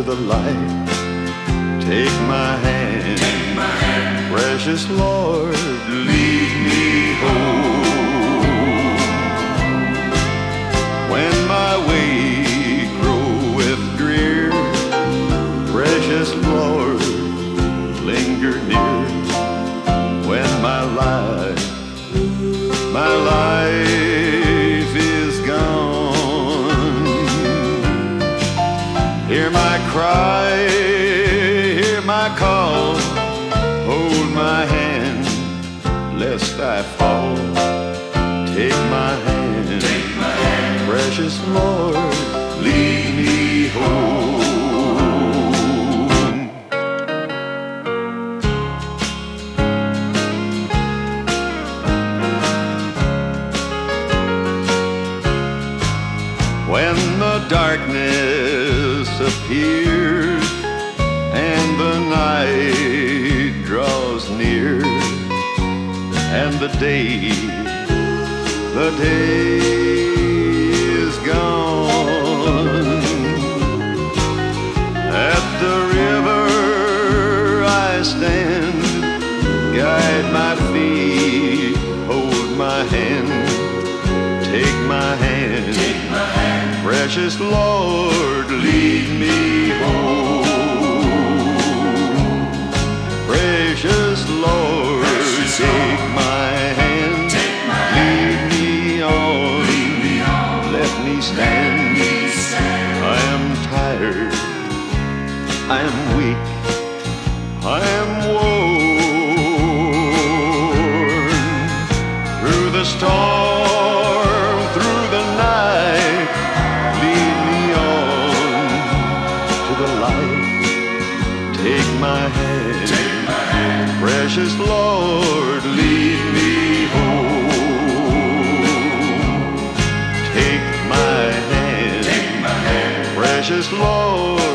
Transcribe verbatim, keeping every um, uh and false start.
the light. Take my hand, Take my hand, precious Lord, lead me home. When my way groweth drear, precious Lord, linger near. When my life, my life is gone, hear my cry, hear my call, hold my hand, lest I fall. Take my hand, take my hand, precious Lord, lead me home. When the darkness appears and the night draws near, and the day, the day is gone, at the river I stand, guide my feet, hold my hand, take my hand, take my hand, precious Lord, lead me home. Precious Lord, Precious take Lord, my hand, take my lead me on, lead me on, let me stand. let me stand. I am tired, I am weak, I am worn. Through the storm, through the night, lead me on to the light. Take my hand, Take my hand, precious Lord, lead me home. Take my hand, take my hand, precious Lord,